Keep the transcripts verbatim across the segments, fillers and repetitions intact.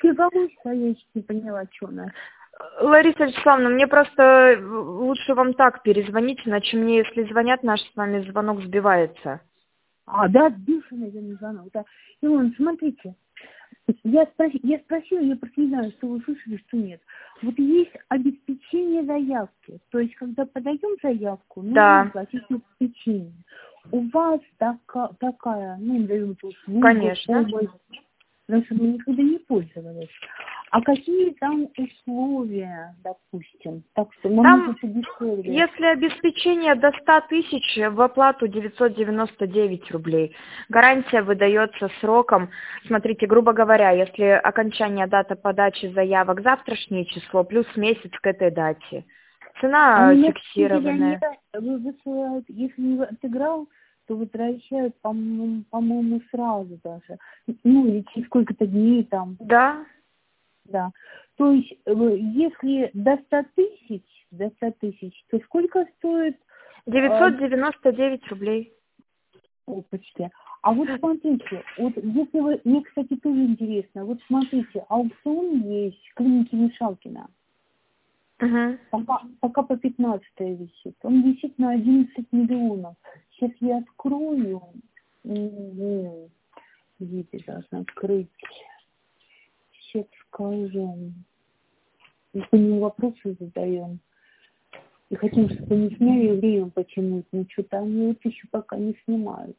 тебе получится, я еще не поняла, что у нас. Лариса Вячеславовна, мне просто лучше вам так перезвонить, иначе мне, если звонят, наш с вами звонок сбивается. А, да, сбился, наверное, звонок. Да. Илона, смотрите, я, спроси, я спросила, я просто не знаю, что вы слышали, что нет. Вот есть обеспечение заявки. То есть, когда подаем заявку, нужно Да. оплатить обеспечение. У вас така, такая, ну, даем эту услугу, Конечно. помощь, потому что мы никогда не пользовались. А какие там условия, допустим? Так что нам Там, нужно подешевле. если обеспечение до ста тысяч, в оплату девятьсот девяносто девять рублей. Гарантия выдается сроком. Смотрите, грубо говоря, если окончание дата подачи заявок завтрашнее число, плюс месяц к этой дате. Цена А фиксированная. вы высылают, если не отыграл, то возвращают, по-моему, по-моему, сразу даже. Ну, или через сколько-то дней там. Да. Да. То есть, если до ста тысяч, до ста тысяч, то сколько стоит? девятьсот девяносто девять рублей. О, почти. А вот смотрите, вот если вы, мне, кстати, тоже интересно, вот смотрите, аукцион есть в клинике Мишалкина. Угу. Пока, пока по пятнадцатое висит. Он висит на одиннадцать миллионов. Сейчас я открою. Угу. Где ты должна открыть? Сейчас скажем. Мы по нему вопросы задаем. И хотим, чтобы не сняли время почему-то. Но что-то они вот еще пока не снимают.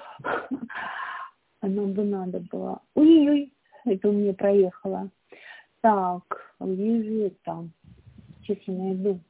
А нам бы надо было. Ой-ой-ой, это у меня проехало. Так, где же это? Сейчас я найду.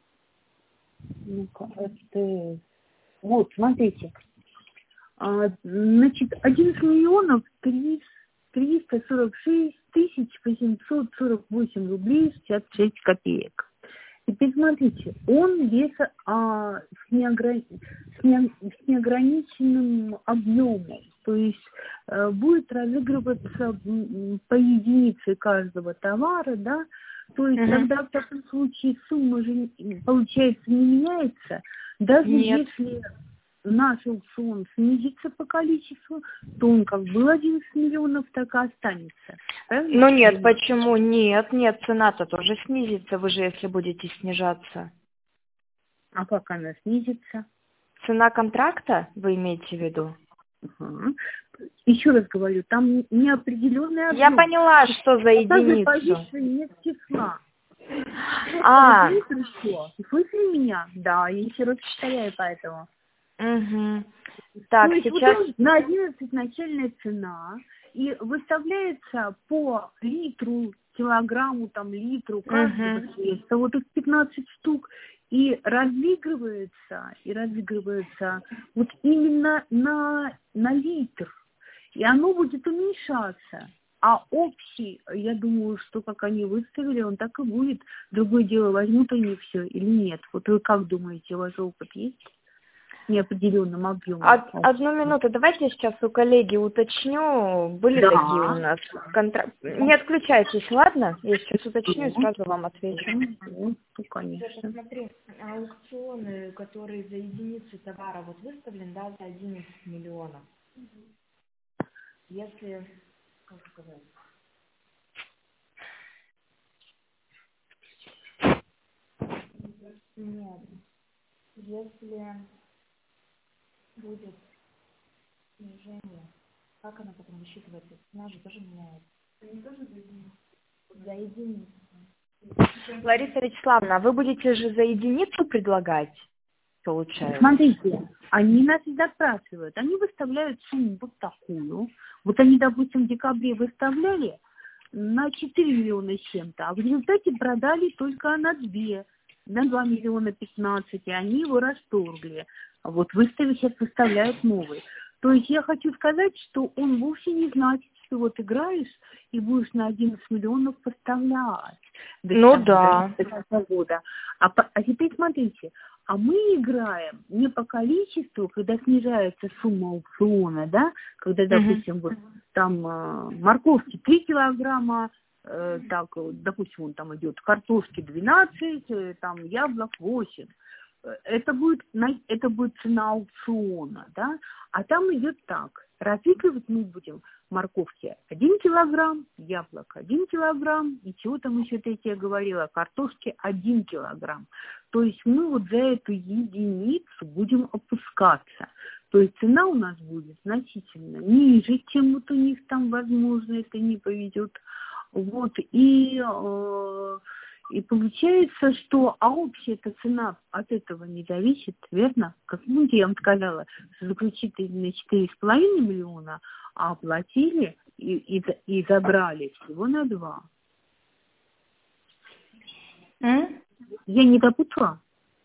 Ну-ка, это... Вот, смотрите. А, значит, одиннадцать миллионов триста сорок шесть тысяч восемьсот сорок восемь рублей шестьдесят шесть копеек. Теперь смотрите, он без, а, с, неограни... с, не... с неограниченным объемом. То есть э, будет разыгрываться по единице каждого товара, да. То есть Угу. тогда в таком случае сумма же, получается, не меняется. Даже Нет. если наш аукцион снизится по количеству, то он как был одиннадцать миллионов, так и останется. Правильно? Ну нет, почему? Нет, нет, цена-то тоже снизится, вы же если будете снижаться. А как она снизится? Цена контракта, вы имеете в виду? Ага. Еще раз говорю, там неопределенный объем. Я поняла, что за единицу. Позиции нет числа. А. Слышали меня? Да, я еще раз повторяю поэтому. Угу. Так, то есть сейчас... вот на одиннадцать начальная цена, и выставляется по литру, килограмму, там, литру каждого Угу. средства, вот их пятнадцать штук, и разыгрывается, и разыгрывается вот именно на, на литр, и оно будет уменьшаться. А общий, я думаю, что как они выставили, он так и будет. Другое дело, возьмут они все или нет. Вот вы как думаете, у вас опыт есть? Неопределенным объемом. Од- одну минуту, давайте я сейчас у коллеги уточню, были Да. такие у нас контракты. Не отключайтесь, ладно? Я сейчас уточню и сразу вам отвечу. Ну, конечно. Смотри, аукционы, которые за единицу товара вот выставлены, да, за одиннадцать миллионов. Если, как сказать, нет, если будет снижение, как она потом высчитывается? Цена же тоже меняется. Они тоже за единицу? За единицу. Лариса Вячеславовна, а вы будете же за единицу предлагать, получается? Смотрите, они нас и запрашивают. Они выставляют сумму вот такую. Вот они, допустим, в декабре выставляли на четыре миллиона с чем-то, а в результате продали только на два. На два миллиона пятнадцать, и они его расторгли. А вот выставили, сейчас выставляют новый. То есть я хочу сказать, что он вовсе не значит, что вот играешь и будешь на одиннадцать миллионов поставлять. Ну да. До конца года. А, по, а теперь смотрите, а мы играем не по количеству, когда снижается сумма аукциона, да, когда, допустим, uh-huh. вот там э, морковки три килограмма, э, так, допустим, он там идет, картошки двенадцать, э, там яблок восемь. это будет, это будет цена аукциона, да, а там идет так. Разыгрывать мы будем морковки один килограмм, яблок один килограмм, и чего там еще я говорила, картошки один килограмм. То есть мы вот за эту единицу будем опускаться. То есть цена у нас будет значительно ниже, чем вот у них там, возможно, это не поведет. Вот, и... Э, И получается, что а общая эта цена от этого не зависит, верно? Как помните, я вам сказала, что заключили на четыре с половиной миллиона, а оплатили и, и, и забрали всего на два. М? Я не допутала?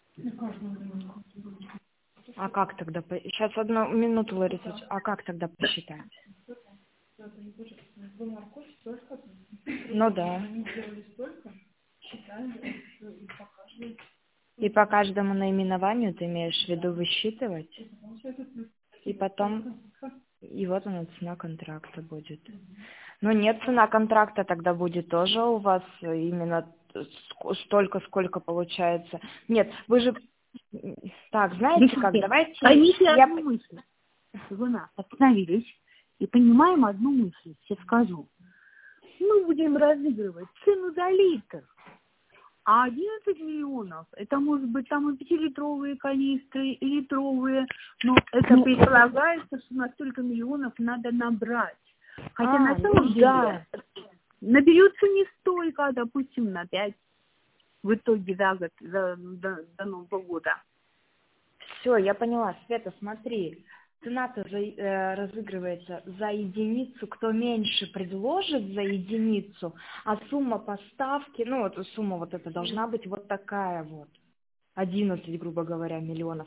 А как тогда? Сейчас одну минуту, Лариса. А как тогда посчитать? Ну да. И по каждому наименованию ты имеешь в виду высчитывать? И потом... И вот она, цена контракта будет. Ну нет, цена контракта тогда будет тоже у вас именно столько, сколько получается. Нет, вы же... Так, знаете Видите, как, давайте... поймите Я... одну мысль. Жена, остановились и понимаем одну мысль, сейчас скажу. Мы будем разыгрывать цену за литр. А одиннадцать миллионов, это может быть там и пятилитровые канистры, и литровые, но это предполагается, что на столько миллионов надо набрать. Хотя а, на самом ну, деле да. наберется не столько, а, допустим, на пять в итоге за год, за, до, до Нового года. Все, я поняла. Света, смотри. Цена-то за, э, разыгрывается за единицу, кто меньше предложит за единицу, а сумма поставки, ну вот сумма вот эта должна быть вот такая вот, одиннадцать, грубо говоря, миллионов.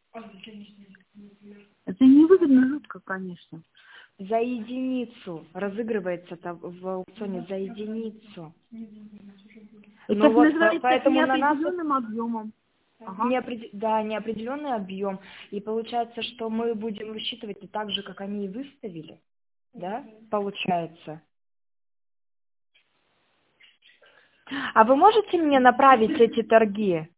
Это невыгодно жутко, конечно. За единицу разыгрывается-то в аукционе, за единицу. Это Ну вот, называется поэтому на нас... неопределенным объемом. Ага. Неопред... Да, неопределенный объем. И получается, что мы будем высчитывать и так же, как они и выставили. Да? Получается. А вы можете мне направить эти торги?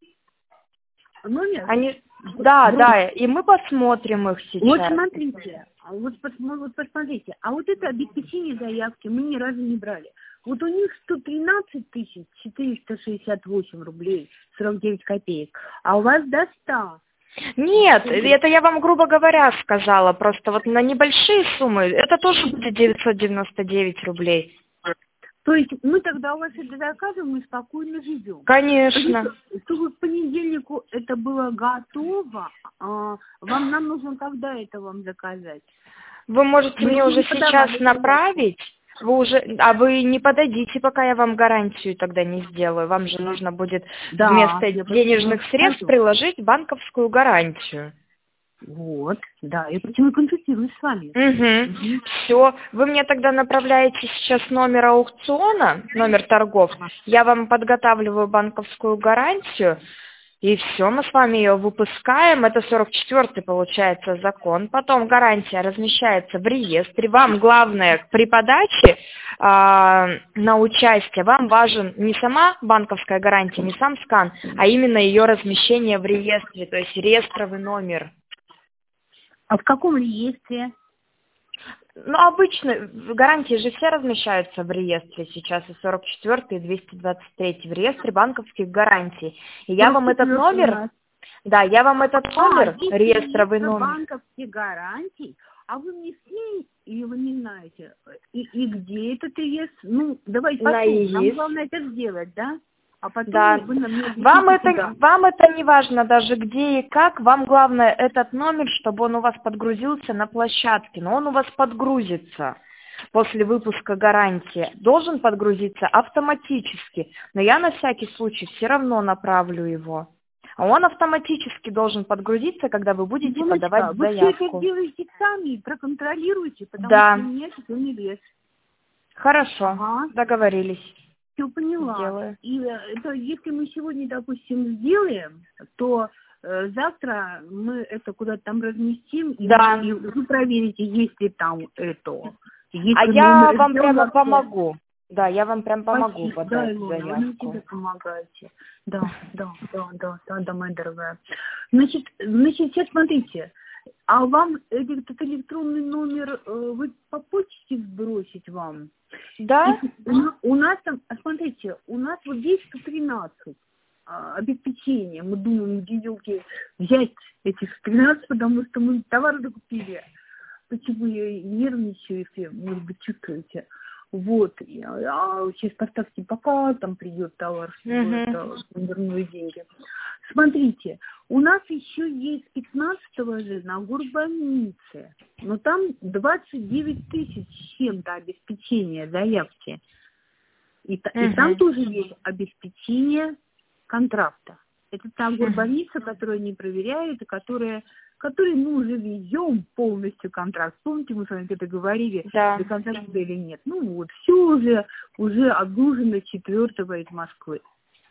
Ну нет. Они... Да, да, и мы посмотрим их сейчас. Вот смотрите, вот, пос, вот посмотрите, а вот это обеспечение заявки мы ни разу не брали. Вот у них сто тринадцать тысяч четыреста шестьдесят восемь рублей сорок девять копеек, а у вас до ста. Нет, это я вам, грубо говоря, сказала, просто вот на небольшие суммы, это тоже будет девятьсот девяносто девять рублей. То есть мы тогда у вас это заказываем и спокойно живем. Конечно. Чтобы к понедельнику это было готово, а, вам нам нужно когда это вам заказать? Вы можете Вы мне уже сейчас подавали, направить, вы уже, а вы не подойдите, пока я вам гарантию тогда не сделаю. Вам же нужно будет да, вместо денежных средств приложить банковскую гарантию. Вот, да, я почему консультируюсь с вами. Угу. Угу. Все, вы мне тогда направляете сейчас номер аукциона, номер торгов, я вам подготавливаю банковскую гарантию, и все, мы с вами ее выпускаем, это сорок четвёртый получается закон, потом гарантия размещается в реестре, вам главное при подаче а, на участие, вам важен не сама банковская гарантия, не сам скан, а именно ее размещение в реестре, то есть реестровый номер. А в каком реестре? Ну, обычно гарантии же все размещаются в реестре сейчас, и сорок четвёртый, и двести двадцать третий в реестре банковских гарантий. И я вам этот номер, да, я вам этот номер, а, реестровый номер. Банковских гарантий, а вы мне сняли, или вы не знаете, и, и где этот реестр? Ну, давайте потом, нам главное это сделать, да? А потом да. вы нам вам это, вам это не важно даже где и как, вам главное этот номер, чтобы он у вас подгрузился на площадке, но он у вас подгрузится после выпуска гарантии, должен подгрузиться автоматически, но я на всякий случай все равно направлю его. А он автоматически должен подгрузиться, когда вы будете Дуночка, подавать вы заявку. Вы все это делаете сами, проконтролируйте, потому да. что у меня это не вес. Хорошо, ага. договорились. Все поняла. Сделаю. И это, если мы сегодня, допустим, сделаем, то э, завтра мы это куда-то там разместим, да. и, и вы проверите, есть ли там это. Есть а я вам прямо помогу. Да, я вам прям помогу Спасибо. подать Да, Илона, заявку. вы тебе помогаете. Да, да, да, да, да, да, моя дорогая. Значит, значит, сейчас смотрите. А вам этот электронный номер э, вы по почте сбросить вам? Да? И у, у нас там, а смотрите, у нас вот здесь сто тринадцать а, обеспечение. Мы думаем, где взять эти сто тринадцать, потому что мы товар докупили. Почему я нервничаю, если, может быть, чувствуете. Вот. А сейчас поставьте пока, там придет товар, чтобы Угу. это вернули деньги. Смотрите, у нас еще есть пятнадцатого же на горбольнице, но там двадцать девять тысяч с чем-то обеспечения заявки. И, та- и там Угу. тоже есть обеспечение контракта. Это та горбольница, которая не проверяет, и которая, которой мы уже везем полностью контракт. Помните, мы с вами это говорили, Да. до конца года или нет? Ну вот, все уже, уже отгружено четвертого из Москвы.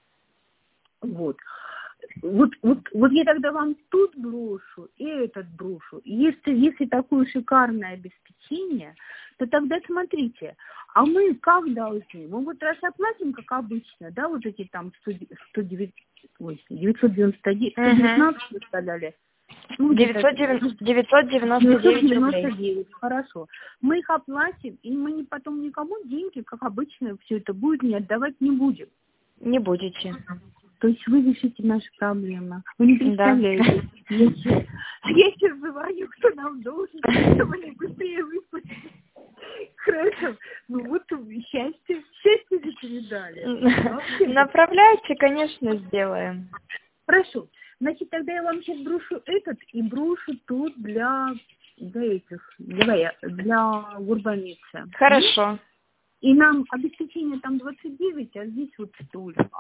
Вот. Вот, вот, вот я тогда вам тут брошу и этот брошу. Если, если такое шикарное обеспечение, то тогда смотрите, а мы как должны? Мы вот раз оплатим, как обычно, да, вот эти там сто, сто девять, ой, девятьсот девяносто девять, сто девятнадцать вы сказали? Ну, девятьсот девяносто девять рублей. девять, хорошо. Мы их оплатим, и мы не потом никому деньги, как обычно, все это будет, не отдавать не будем. Не будете. То есть вы решите наши проблемы. Вы не представляете. Да. Я сейчас звоню, кто нам должен, чтобы они быстрее выплатили. Хорошо. Ну вот счастье. Счастье же передали. Направляйте, конечно, сделаем. Хорошо. Значит, тогда я вам сейчас брошу этот и брошу тут для, для этих, для, для горбольницы. Хорошо. И нам обеспечение там двадцать девять, а здесь вот столько.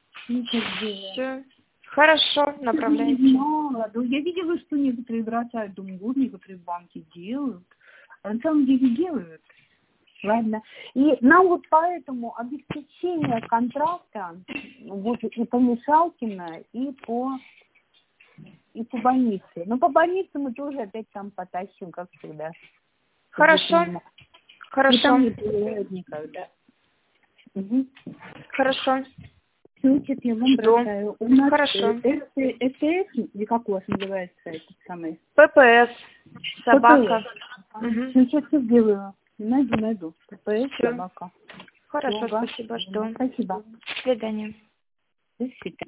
Все. Хорошо, направляйте. Мало. Ну, я видела, что некоторые бросают, думаю, вот некоторые банки делают. А на самом деле делают. Ладно. И нам вот поэтому обеспечение контракта вот и по Мишалкино, и по, и по больнице. Но по больнице мы тоже опять там потащим, как всегда. Хорошо. Хорошо. И там не проверяют никогда. Угу. Хорошо. Значит, я вам бросаю. У нас Хорошо. СТС, или как у вас называется этот самый? ППС. Собака. Угу. Сейчас я сделаю. Найду, найду. ППС, Всё. собака. Хорошо, Ага. спасибо, жду. Спасибо. До свидания. До свидания.